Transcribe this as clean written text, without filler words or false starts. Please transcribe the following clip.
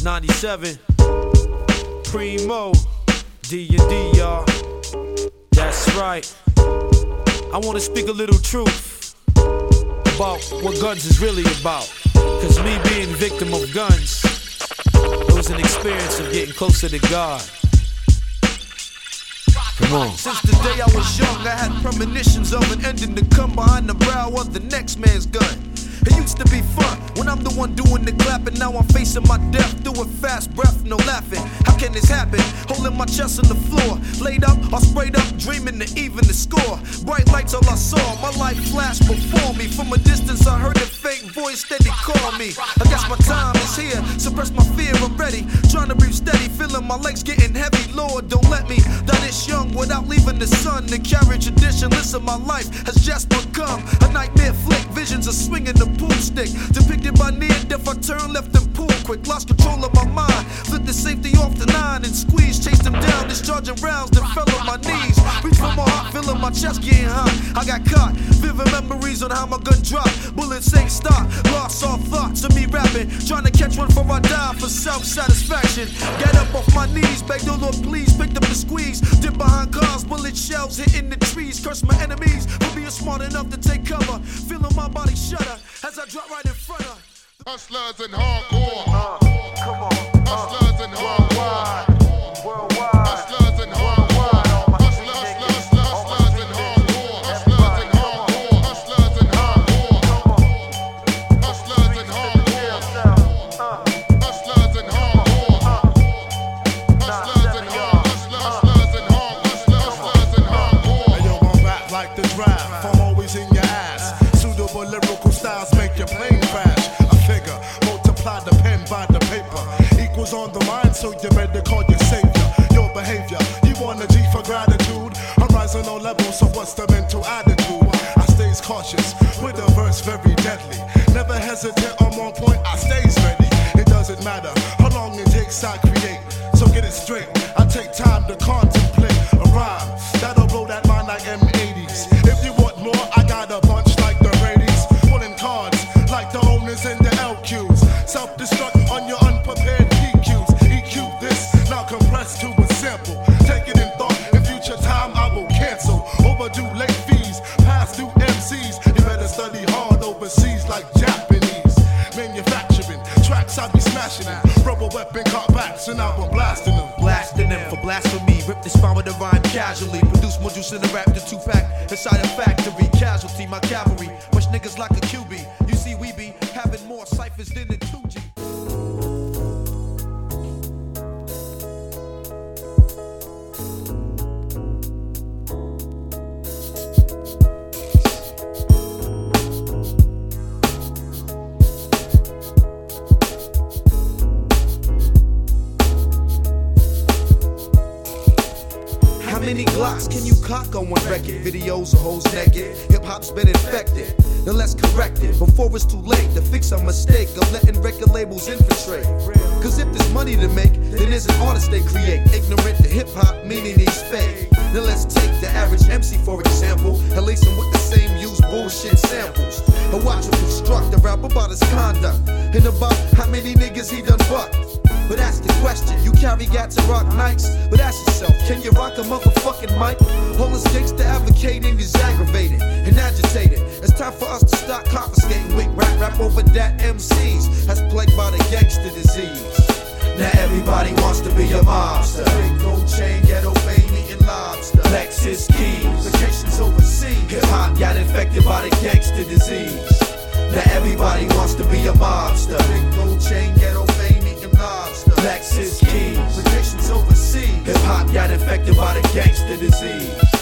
97, Primo, D&D, y'all. That's right. I want to speak a little truth about what guns is really about. Cause me being victim of guns, it was an experience of getting closer to God. Come on. Since the day I was young, I had premonitions of an ending to come behind the brow of the next man's gun. It used to be fun when I'm the one doing the clapping. Now I'm facing my death, doing fast breath, no laughing. How can this happen? Holding my chest on the floor, laid up or sprayed up, dreaming to even the score. Bright lights all I saw, my life flashed before me. From a distance I heard a fake voice steady call me. I guess my time is here, suppress my fear, I'm ready. Trying to breathe steady, feeling my legs getting heavy. Lord, don't let me die this young without leaving the sun. The carry tradition, listen, my life has just become a nightmare flick. Visions of swinging the pool stick, depicted by near death. I turned left and pulled quick, lost control of my mind. Flipped the safety off the 9 and squeezed, chased him down, discharging rounds, then fell on my knees. Reached for my heart, feeling my chest getting hot. I got caught, vivid memories on how my gun dropped. Bullets ain't stop, lost all thoughts of me rapping, trying to catch one before I die for self-satisfaction. Get up off my knees, beg the Lord please, picked up the squeeze. Dip behind cars, bullet shells hitting the trees. Curse my enemies for being smart enough to take cover. Feeling my body shudder as I drop right in front of hustlers and hardcore. Come on. Hustlers and hardcore. Worldwide. Hustlers and hardcore. Hustlers and hardcore. Hustlers and hardcore. Hustlers and hardcore. Hustlers and hardcore. Hustlers and hardcore. Hustlers and hardcore. Hey yo, I'm back like the draft. I'm always in your ass. Suitable lyrical styles make your plane crash. A figure, multiply the pen by the paper. Equals on the line, so you better call your savior. Your behavior, you want a G for gratitude. I'm rising on levels, so what's the mental attitude? I stays cautious with a verse very deadly. Never hesitate, I'm on point, I stays ready. It doesn't matter how long it takes, I create. So get it straight, I take time to contemplate a rhyme that'll blow that mind like M80s. If you want more, I got a bunch like the Brady's. Pulling cards like the owners in the LQs. Self-destruct on your unprepared PQs. EQ this, now compressed to a sample. Take it in thought, in future time I will cancel. Overdue late fees, past due MCs. You better study hard overseas like Japanese. Manufacturing, tracks I be smashing them. Rubber weapon cutbacks and I will blasting them. Blasting them for blasphemy. Rip the spine with a rhyme casually. Produce more juice in the rap than 2-pack inside a factory. Casualty, my cavalry. Push niggas like a QB. You see, we be having more ciphers than a 2G. How many Glocks can you cock on one record? Videos of hoes naked. Hip-hop's been infected. Then let's correct it before it's too late to fix a mistake of letting record labels infiltrate. Cause if there's money to make, then there's an artist they create. Ignorant to hip-hop, meaning he's fake. Then let's take the average MC for example and lace him with the same used bullshit samples. And watch him construct a rap about his conduct and about how many niggas he done fucked. But ask the question, you carry gats and rock nights. But ask yourself, can you rock a motherfucking mic? All this gangsta advocating is aggravated and agitated. It's time for us to stop confiscating weak rap over that MCs that's plagued by the gangsta disease. Now everybody wants to be a mobster. Big gold chain, ghetto fame, eating lobster. Lexus keys, vacations overseas. Hip hop got infected by the gangsta disease. Now everybody wants to be a mobster. Big gold chain, ghetto fame, eating lobster. Lexus keys, vacations overseas. Hip hop got infected by the gangsta disease.